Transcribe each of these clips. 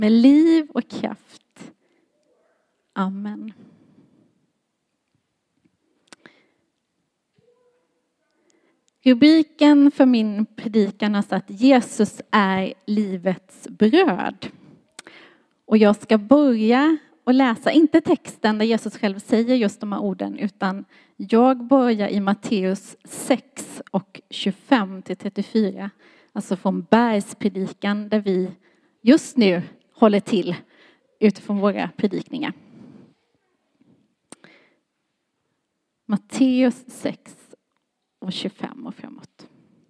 med liv och kraft. Amen. Rubriken för min predikan är att Jesus är livets bröd. Och jag ska börja och läsa, inte texten där Jesus själv säger just de här orden, utan jag börjar i Matteus 6 och 25-34. Alltså från bergspredikan där vi just nu håller till utifrån våra predikningar. Matteus 6 och 25 och framåt.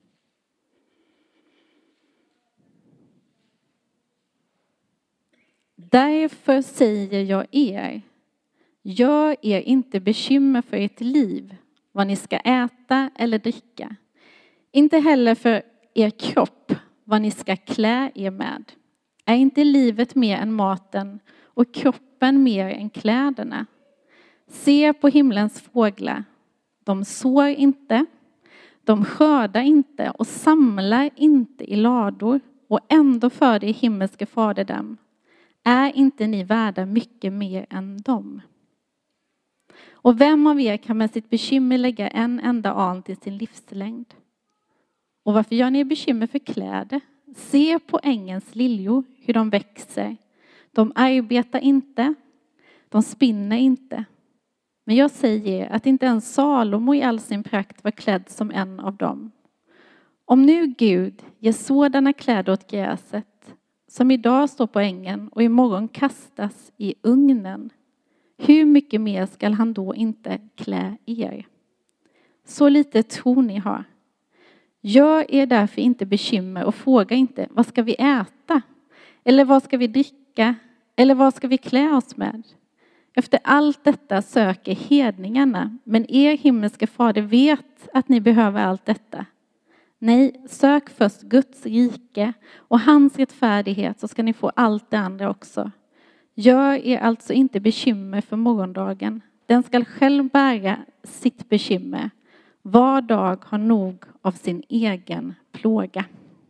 Därför säger jag er, gör er inte bekymmer för ert liv, vad ni ska äta eller dricka. Inte heller för er kropp, vad ni ska klä er med. Är inte livet mer än maten och kroppen mer än kläderna? Se på himlens fåglar, de sår inte, de skördar inte och samlar inte i lador, och ändå för det himmelske fader dem. Är inte ni värda mycket mer än dem? Och vem av er kan med sitt bekymmer lägga en enda an till sin livslängd? Och varför gör ni bekymmer för kläder? Se på ängens liljor, hur de växer. De arbetar inte, de spinner inte. Men jag säger att inte ens Salomo i all sin prakt var klädd som en av dem. Om nu Gud ger sådana kläder åt gräset, som idag står på ängen och imorgon kastas i ugnen, hur mycket mer skall han då inte klä er? Så lite tro ni har. Gör er därför inte bekymmer och fråga inte, vad ska vi äta? Eller vad ska vi dricka? Eller vad ska vi klä oss med? Efter allt detta söker hedningarna, men er himmelske fader vet att ni behöver allt detta. Nej, sök först Guds rike och hans rättfärdighet, så ska ni få allt det andra också. Gör er alltså inte bekymmer för morgondagen. Den ska själv bära sitt bekymmer. Var dag har nog av sin egen plåga.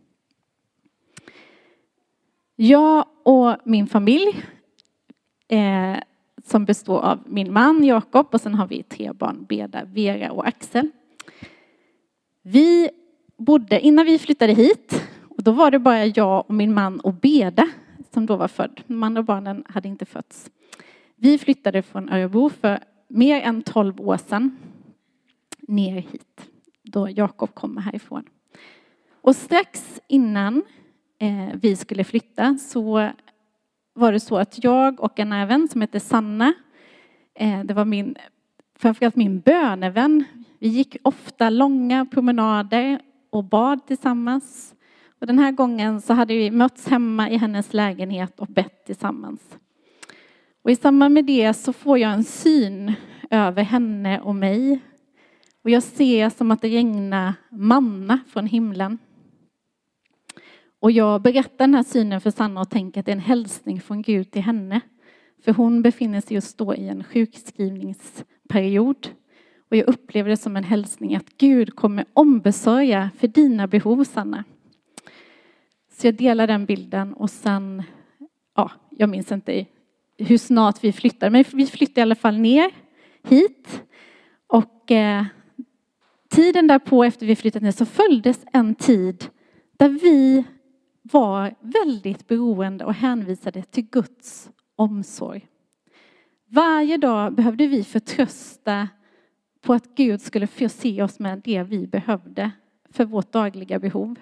Jag och min familj, som består av min man Jakob, och sen har vi 3 barn, Beda, Vera och Axel. Vi bodde, innan vi flyttade hit, och då var det bara jag och min man och Beda som då var född. De andra barnen hade inte fötts. Vi flyttade från Örebro för mer än 12 år sedan ner hit, då Jakob kommer härifrån. Och strax innan vi skulle flytta så var det så att jag och en nära vän som heter Sanna, det var framförallt min bönevän. Vi gick ofta långa promenader och bad tillsammans. Och den här gången så hade vi mötts hemma i hennes lägenhet och bett tillsammans. Och i samband med det så får jag en syn över henne och mig. Och jag ser som att det regnar manna från himlen. Och jag berättar den här synen för Sanna och tänker att det är en hälsning från Gud till henne. För hon befinner sig just då i en sjukskrivningsperiod. Och jag upplever det som en hälsning att Gud kommer ombesörja för dina behov, Sanna. Så jag delar den bilden och sen, jag minns inte hur snart vi flyttar. Men vi flyttade i alla fall ner hit. Och tiden därpå efter vi flyttat ner så följdes en tid där vi var väldigt beroende och hänvisade till Guds omsorg. Varje dag behövde vi förtrösta på att Gud skulle förse oss med det vi behövde för vårt dagliga behov.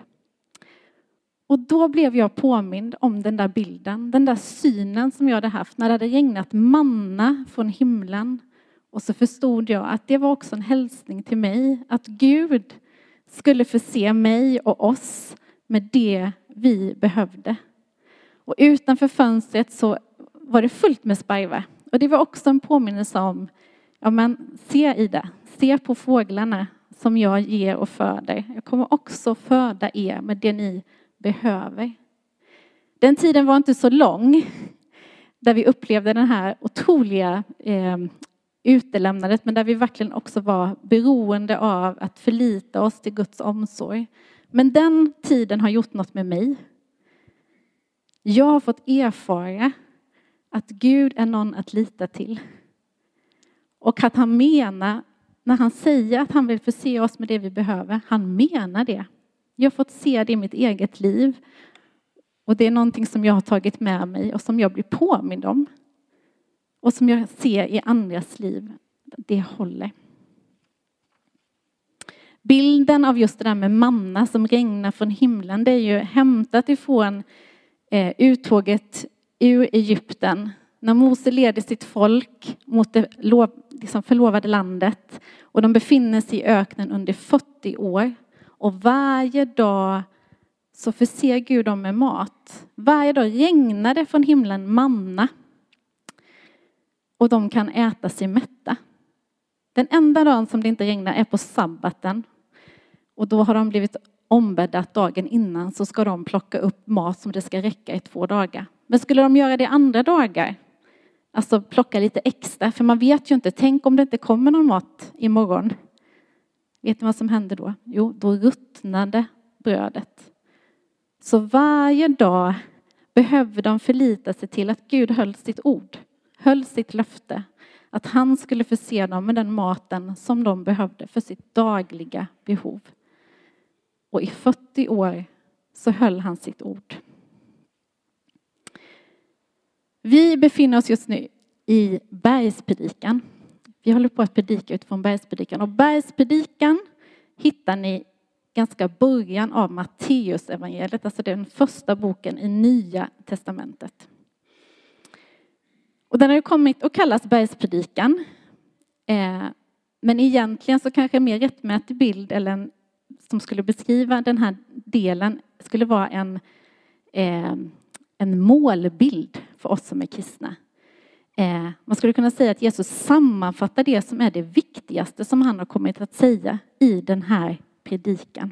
Och då blev jag påmind om den där bilden, den där synen som jag hade haft när det hade regnat manna från himlen. Och så förstod jag att det var också en hälsning till mig, att Gud skulle förse mig och oss med det vi behövde. Och utanför fönstret så var det fullt med sparvar. Och det var också en påminnelse om, se Ida, se på fåglarna som jag ger och föder. Jag kommer också föda er med det ni behöver. Den tiden var inte så lång där vi upplevde den här otroliga utelämnandet, men där vi verkligen också var beroende av att förlita oss till Guds omsorg. Men den tiden har gjort något med mig. Jag har fått erfara att Gud är någon att lita till. Och att han menar, när han säger att han vill förse oss med det vi behöver, han menar det. Jag har fått se det i mitt eget liv. Och det är någonting som jag har tagit med mig och som jag blir påmind om. Och som jag ser i andras liv. Det håller. Bilden av just det där med manna som regnar från himlen, det är ju hämtat ifrån uttåget ur Egypten. När Mose leder sitt folk mot det förlovade landet. Och de befinner sig i öknen under 40 år. Och varje dag så förser Gud dem med mat. Varje dag regnar det från himlen manna. Och de kan äta sig mätta. Den enda dagen som det inte regnar är på sabbaten. Och då har de blivit ombeddat dagen innan, så ska de plocka upp mat som det ska räcka i 2 dagar. Men skulle de göra det andra dagar, alltså plocka lite extra, för man vet ju inte, tänk om det inte kommer någon mat imorgon. Vet ni vad som händer då? Jo, då ruttnade brödet. Så varje dag behöver de förlita sig till att Gud höll sitt ord, höll sitt löfte. Att han skulle förse dem med den maten som de behövde för sitt dagliga behov. Och i 40 år så höll han sitt ord. Vi befinner oss just nu i bergspredikan. Vi håller på att predika utifrån bergspredikan. Och bergspredikan hittar ni ganska början av Matteus evangeliet. Alltså den första boken i Nya testamentet. Och den har ju kommit att kallas bergspredikan. Men egentligen så kanske en mer rättmätig bild eller som skulle beskriva den här delen skulle vara en målbild för oss som är kristna. Man skulle kunna säga att Jesus sammanfattar det som är det viktigaste som han har kommit att säga i den här predikan.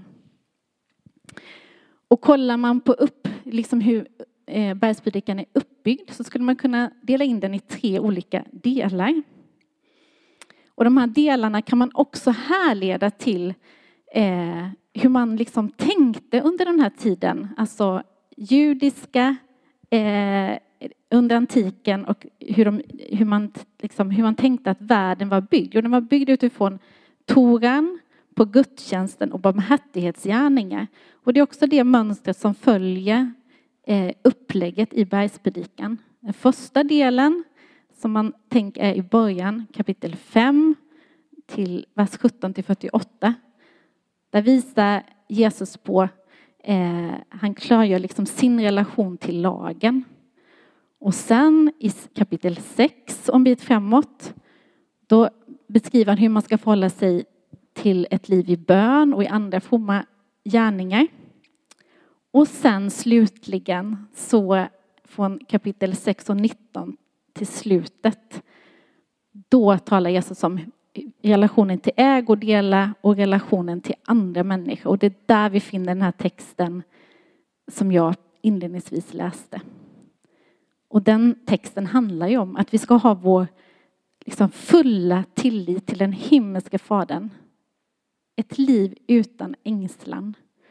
Och kollar man på liksom hur bergspredikan är uppbyggd, så skulle man kunna dela in den i 3 olika delar. Och de här delarna kan man också härleda till hur man liksom tänkte under den här tiden. Alltså judiska under antiken, och hur man tänkte att världen var byggd. Och den var byggd utifrån Toran, på gudstjänsten och barmhärtighetsgärningar. Och det är också det mönstret som följer upplägget i bergspredikan. Den första delen som man tänker är i början, kapitel 5 till vers 17-48. Där visar Jesus på, han klargör liksom sin relation till lagen. Och sen i kapitel 6, om bit framåt, då beskriver han hur man ska förhålla sig till ett liv i bön och i andra fromma gärningar. Och sen slutligen så från kapitel 6 och 19 till slutet, då talar Jesus om relationen till ägodelar och relationen till andra människor. Och det är där vi finner den här texten som jag inledningsvis läste. Och den texten handlar ju om att vi ska ha vår liksom fulla tillit till den himmelska fadern. Ett liv utan ängslan.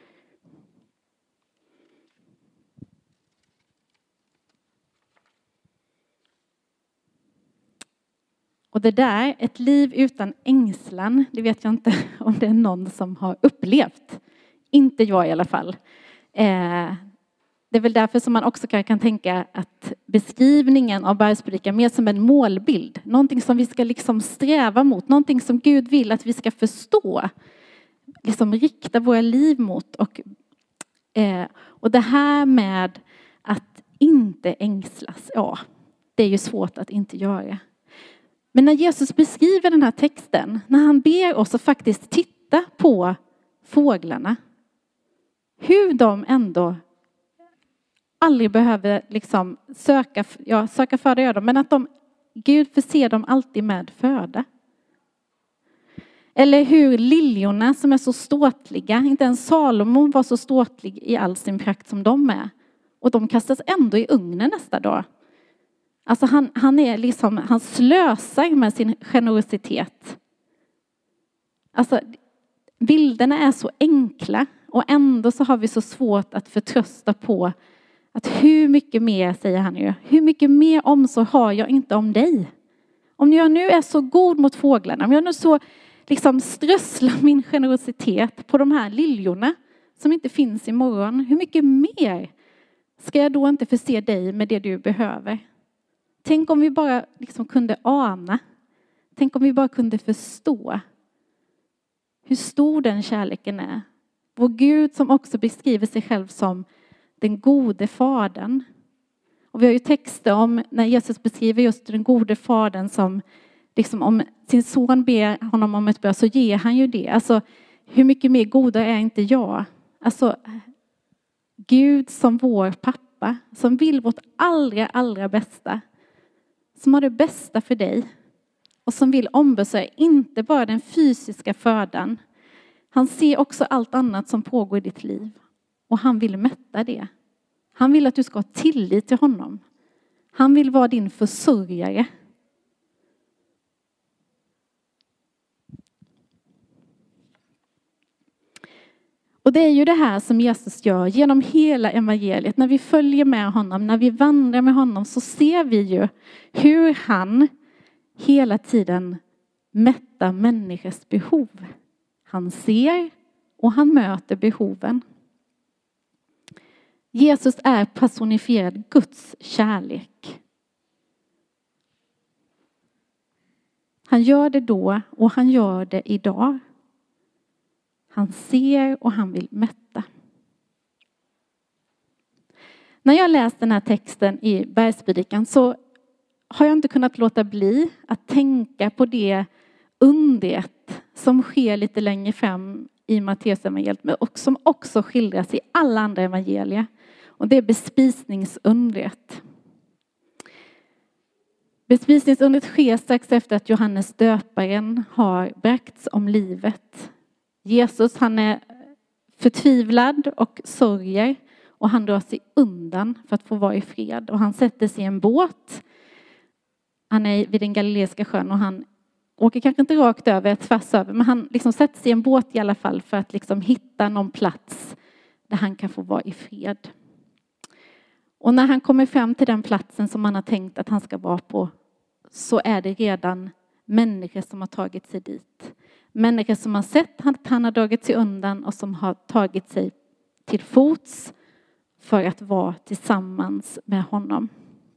Och det där, ett liv utan ängslan, det vet jag inte om det är någon som har upplevt. Inte jag i alla fall. Det är väl därför som man också kan tänka att beskrivningen av bergspredikan mer som en målbild. Någonting som vi ska liksom sträva mot. Någonting som Gud vill att vi ska förstå. Liksom rikta våra liv mot. Och det här med att inte ängslas. Ja, det är ju svårt att inte göra. Men när Jesus beskriver den här texten. När han ber oss att faktiskt titta på fåglarna. Hur de ändå aldrig behöver liksom söka föda gör dem, men att Gud förser dem alltid med föda. Eller hur liljorna som är så ståtliga, inte ens Salomo var så ståtlig i all sin prakt som de är. Och de kastas ändå i ugnen nästa dag. Alltså han slösar med sin generositet. Alltså bilderna är så enkla och ändå så har vi så svårt att förtrösta på Att hur mycket mer, säger han ju, hur mycket mer omsorg har jag inte om dig? Om jag nu är så god mot fåglarna, om jag nu så liksom strösslar min generositet på de här liljorna som inte finns imorgon, hur mycket mer ska jag då inte förse dig med det du behöver? Tänk om vi bara liksom kunde ana. Tänk om vi bara kunde förstå hur stor den kärleken är. Vår Gud som också beskriver sig själv som den gode fadern. Och vi har ju texter om när Jesus beskriver just den gode fadern som liksom om sin son ber honom om ett bröd så ger han ju det. Alltså hur mycket mer goda är inte jag? Alltså Gud som vår pappa som vill vårt allra bästa. Som har det bästa för dig. Och som vill ombesörja inte bara den fysiska födan. Han ser också allt annat som pågår i ditt liv. Och han vill mätta det. Han vill att du ska ha tillit till honom. Han vill vara din försörjare. Och det är ju det här som Jesus gör genom hela evangeliet. När vi följer med honom, när vi vandrar med honom så ser vi ju hur han hela tiden mättar människors behov. Han ser och han möter behoven. Jesus är personifierad Guds kärlek. Han gör det då och han gör det idag. Han ser och han vill mätta. När jag läst den här texten i Bergspredikan så har jag inte kunnat låta bli att tänka på det undret som sker lite längre fram i Matteusevangeliet och som också skildras i alla andra evangelier. Och det är bespisningsundret. Bespisningsundret sker strax efter att Johannes döparen har bragts om livet. Jesus han är förtvivlad och sörjer och han drar sig undan för att få vara i fred. Och han sätter sig i en båt. Han är vid den galileiska sjön och han åker kanske inte rakt över, tvärs över. Men han liksom sätter sig i en båt i alla fall för att liksom hitta någon plats där han kan få vara i fred. Och när han kommer fram till den platsen som han har tänkt att han ska vara på så är det redan människor som har tagit sig dit. Människor som har sett att han har dragit sig undan och som har tagit sig till fots för att vara tillsammans med honom.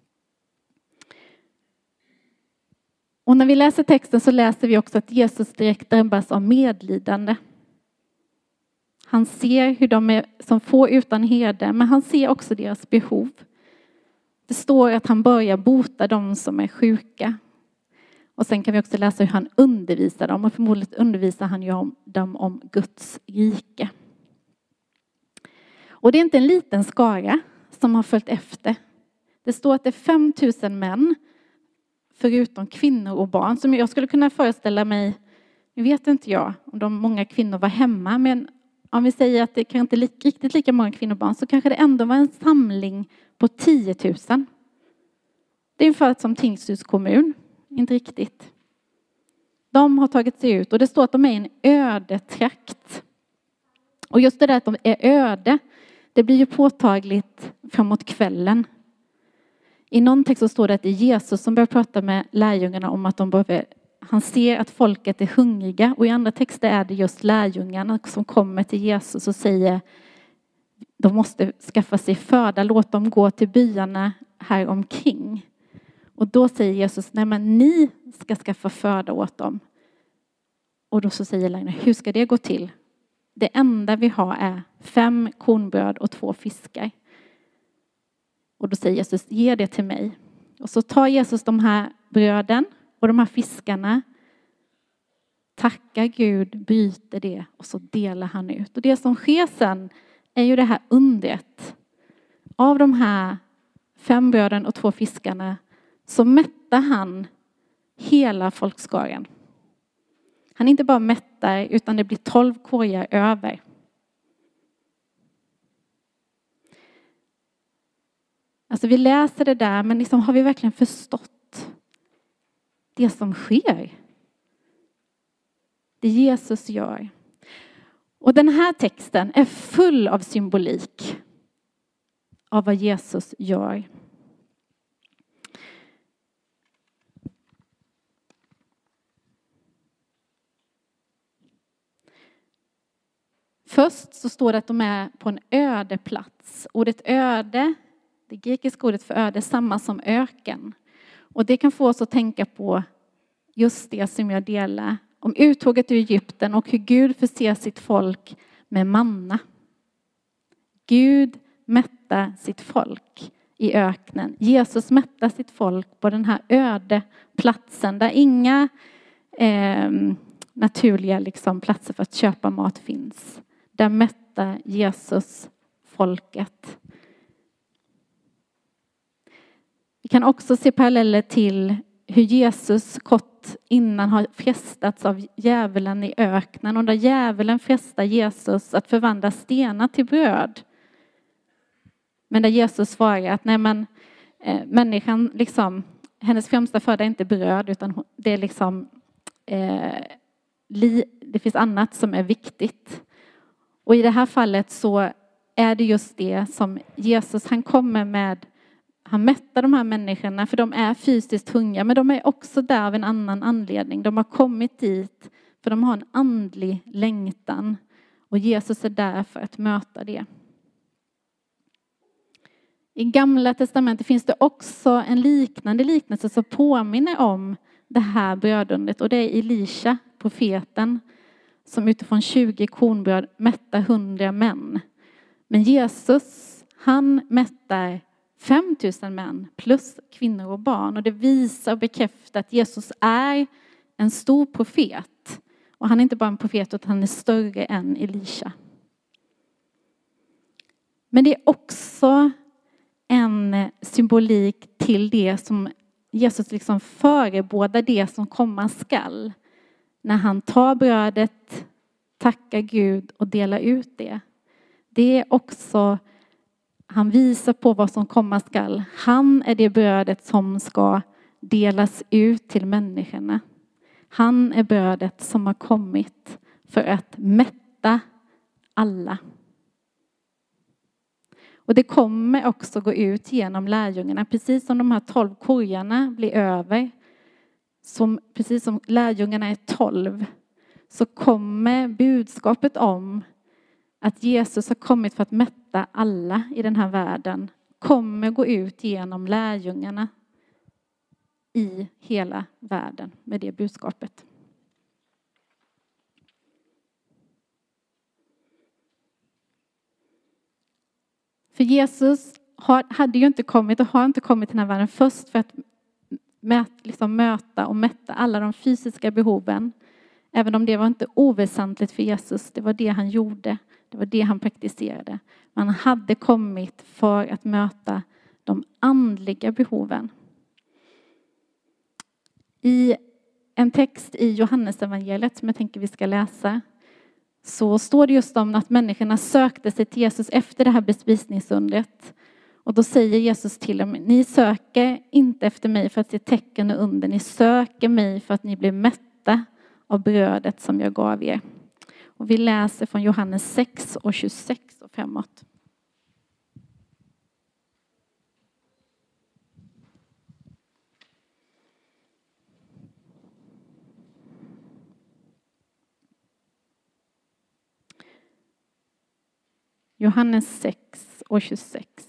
Och när vi läser texten så läser vi också att Jesus direkt drabbas av medlidande. Han ser hur de är som får utan herde, men han ser också deras behov. Det står att han börjar bota de som är sjuka. Och sen kan vi också läsa hur han undervisar dem. Och förmodligen undervisar han ju dem om Guds rike. Och det är inte en liten skara som har följt efter. Det står att det är 5000 män. Förutom kvinnor och barn. Som jag skulle kunna föreställa mig. Nu vet inte jag om de många kvinnor var hemma. Men om vi säger att det kanske inte är riktigt lika många kvinnor och barn. Så kanske det ändå var en samling på 10 000. Det är ungefär som Tingsryds kommun. Inte riktigt. De har tagit sig ut och det står att de är i en öde trakt. Och just det där att de är öde, det blir ju påtagligt framåt kvällen. I någon text så står det att det är Jesus som börjar prata med lärjungarna om att han ser att folket är hungriga. Och i andra texter är det just lärjungarna som kommer till Jesus och säger de måste skaffa sig föda, låt dem gå till byarna här omkring. Och då säger Jesus, nej men ni ska skaffa föda åt dem. Och då så säger lärjungarna, hur ska det gå till? Det enda vi har är 5 kornbröd och 2 fiskar. Och då säger Jesus, ge det till mig. Och så tar Jesus de här bröden och de här fiskarna. Tackar Gud, bryter det och så delar han ut. Och det som sker sen är ju det här undret. Av de här 5 bröden och 2 fiskarna så mättar han hela folkskaran. Han inte bara mättar utan det blir 12 korgar över. Alltså vi läser det där men liksom har vi verkligen förstått det som sker? Det Jesus gör. Och den här texten är full av symbolik. av vad Jesus gör. Först så står det att de är på en öde plats. Ordet öde, det grekiska ordet för öde, är samma som öken. Och det kan få oss att tänka på just det som jag delar om uttåget ur Egypten och hur Gud förser sitt folk med manna. Gud mättar sitt folk i öknen. Jesus mättar sitt folk på den här öde platsen där inga naturliga platser för att köpa mat finns. Där mättar Jesus folket. Vi kan också se paralleller till hur Jesus kort innan har frestats av djävulen i öknen. Och där djävulen frestar Jesus att förvandla stenar till bröd. Men där Jesus svarar att människan hennes främsta föda är inte bröd, utan det är det finns annat som är viktigt. Och i det här fallet så är det just det som Jesus, han mättar de här människorna för de är fysiskt hungriga, men de är också där av en annan anledning. De har kommit dit för de har en andlig längtan och Jesus är där för att möta det. I Gamla testamentet finns det också en liknande liknelse som påminner om det här brödundret, och det är Elisha, profeten, som utifrån 20 kornbröd mättar 100 män. Men Jesus, han mättar 5000 män plus kvinnor och barn. Och det visar och bekräftar att Jesus är en stor profet. Och han är inte bara en profet, utan han är större än Elisha. Men det är också en symbolik till det som Jesus förebådar det som komma skall. När han tar brödet, tackar Gud och delar ut det. Det är också, han visar på vad som komma skall. Han är det brödet som ska delas ut till människorna. Han är brödet som har kommit för att mätta alla. Och det kommer också gå ut genom lärjungarna. Precis som de här 12 korgarna blir över. Precis som lärjungarna är 12. Så kommer budskapet om att Jesus har kommit för att mätta alla i den här världen. Kommer gå ut genom lärjungarna i hela världen med det budskapet. För Jesus hade ju inte kommit och har inte kommit till den här världen först för att möta och mätta alla de fysiska behoven. Även om det var inte oväsentligt för Jesus. Det var det han gjorde. Det var det han praktiserade. Men han hade kommit för att möta de andliga behoven. I en text i Johannesevangeliet som jag tänker vi ska läsa, så står det just om att människorna sökte sig till Jesus efter det här bespisningsundret. Och då säger Jesus till dem: ni söker inte efter mig för att se tecken och under. Ni söker mig för att ni blir mätta av brödet som jag gav er. Och vi läser från Johannes 6 och 26 och framåt. Johannes 6 och 26.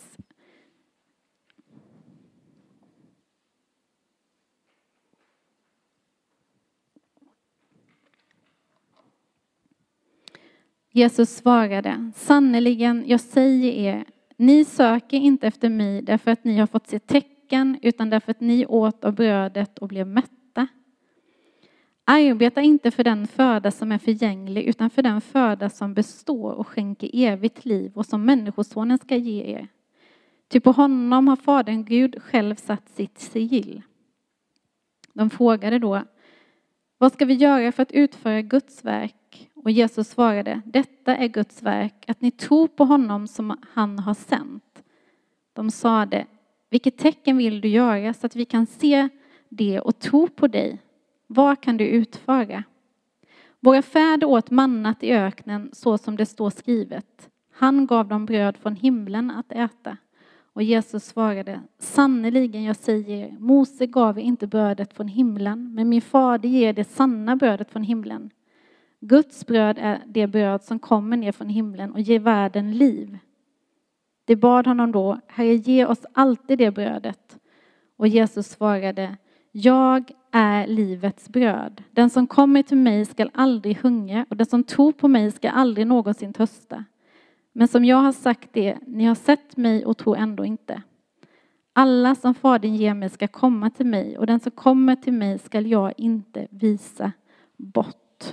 Jesus svarade: sannerligen, jag säger er, ni söker inte efter mig därför att ni har fått se tecken, utan därför att ni åt av brödet och blev mätta. Arbeta inte för den föda som är förgänglig, utan för den föda som består och skänker evigt liv och som människosonen ska ge er. Ty på honom har Fadern Gud själv satt sitt sigill. De frågade då: vad ska vi göra för att utföra Guds verk? Och Jesus svarade: detta är Guds verk, att ni tror på honom som han har sänt. De sade: vilket tecken vill du göra så att vi kan se det och tro på dig? Vad kan du utföra? Våra fäder åt mannat i öknen så som det står skrivet. Han gav dem bröd från himlen att äta. Och Jesus svarade, sannerligen jag säger, Mose gav er inte brödet från himlen, men min fader ger det sanna brödet från himlen. Guds bröd är det bröd som kommer ner från himlen och ger världen liv. Det bad honom då, Herre, ge oss alltid det brödet. Och Jesus svarade, jag är livets bröd. Den som kommer till mig ska aldrig hungra och den som tror på mig ska aldrig någonsin törsta. Men som jag har sagt det, ni har sett mig och tror ändå inte. Alla som Fadern ger mig ska komma till mig och den som kommer till mig ska jag inte visa bort.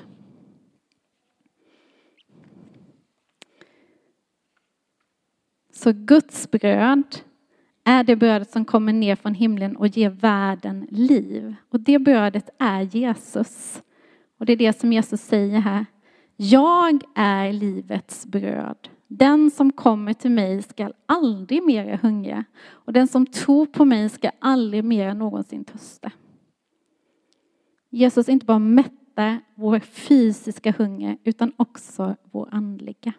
Så Guds bröd är det brödet som kommer ner från himlen och ger världen liv. Och det brödet är Jesus. Och det är det som Jesus säger här. Jag är livets bröd. Den som kommer till mig ska aldrig mer hungra. Och den som tror på mig ska aldrig mer någonsin törsta. Jesus inte bara mättar vår fysiska hunger utan också vår andliga.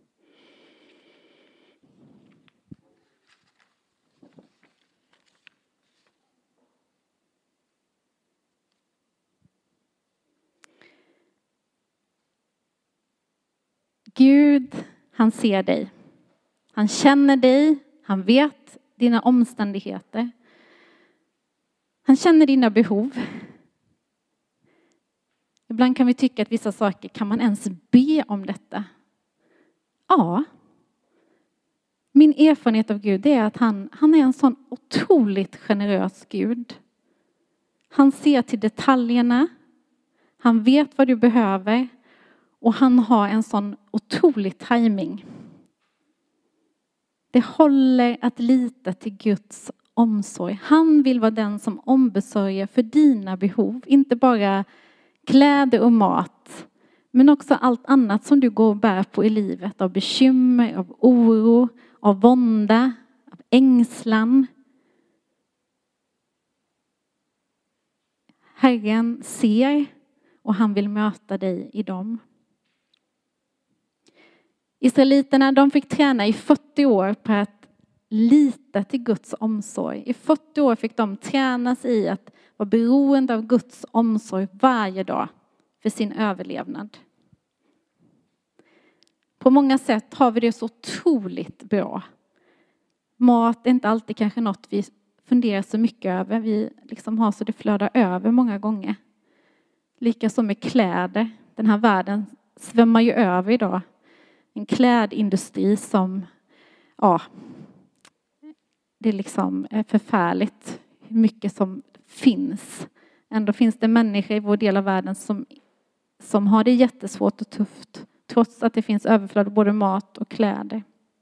Gud, han ser dig. Han känner dig. Han vet dina omständigheter. Han känner dina behov. Ibland kan vi tycka att vissa saker, kan man ens be om detta? Ja. Min erfarenhet av Gud är att han är en sån otroligt generös Gud. Han ser till detaljerna. Han vet vad du behöver. Och han har en sån otrolig timing. Det håller att lita till Guds omsorg. Han vill vara den som ombesörjer för dina behov. Inte bara kläder och mat. Men också allt annat som du går och bär på i livet. Av bekymmer, av oro, av vånda, av ängslan. Herren ser och han vill möta dig i dem. Israeliterna, de fick träna i 40 år på att lita till Guds omsorg. I 40 år fick de tränas i att vara beroende av Guds omsorg varje dag för sin överlevnad. På många sätt har vi det så otroligt bra. Mat är inte alltid kanske något vi funderar så mycket över. Vi liksom har så det flödar över många gånger. Likaså med kläder. Den här världen svämmar ju över idag. En klädindustri som, ja, det liksom är förfärligt hur mycket som finns. Ändå finns det människor i vår del av världen som har det jättesvårt och tufft. Trots att det finns överflöd av både mat och kläder.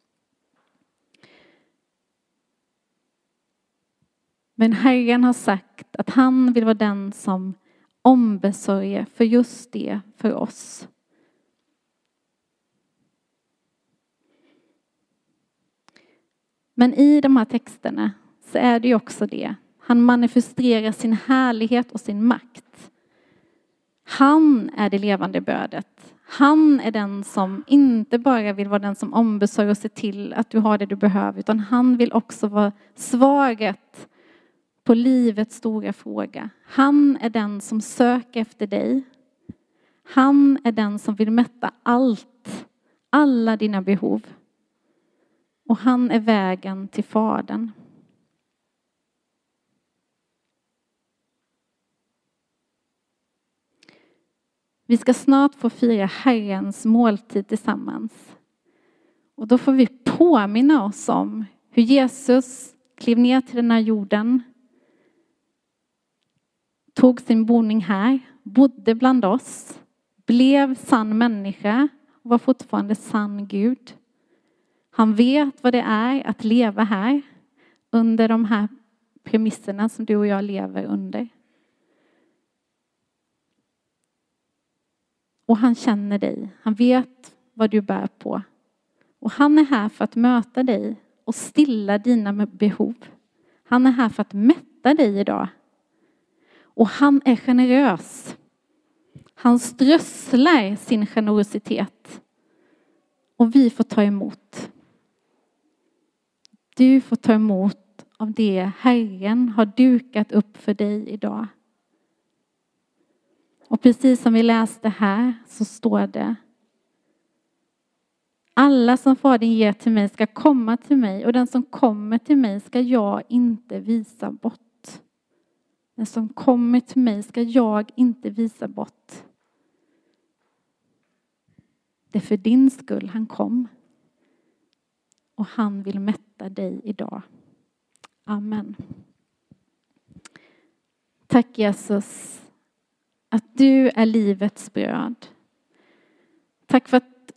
Men Herren har sagt att han vill vara den som ombesörjer för just det för oss. Men i de här texterna så är det ju också det. Han manifesterar sin härlighet och sin makt. Han är det levande brödet. Han är den som inte bara vill vara den som ombesörjer och ser till att du har det du behöver. Utan han vill också vara svaret på livets stora fråga. Han är den som söker efter dig. Han är den som vill mätta alla dina behov. Och han är vägen till Fadern. Vi ska snart få fira Herrens måltid tillsammans. Och då får vi påminna oss om hur Jesus klev ner till den här jorden. Tog sin boning här, bodde bland oss. Blev sann människa och var fortfarande sann Gud. Han vet vad det är att leva här under de här premisserna som du och jag lever under. Och han känner dig. Han vet vad du bär på. Och han är här för att möta dig och stilla dina behov. Han är här för att mätta dig idag. Och han är generös. Han strösslar sin generositet. Och vi får ta emot. du får ta emot av det Herren har dukat upp för dig idag. Och precis som vi läste här så står det: alla som Fadern ger till mig ska komma till mig, och den som kommer till mig ska jag inte visa bort. Den som kommer till mig ska jag inte visa bort. Det är för din skull han kom. Och han vill mätta dig idag. Amen. Tack Jesus att du är livets bröd. Tack för att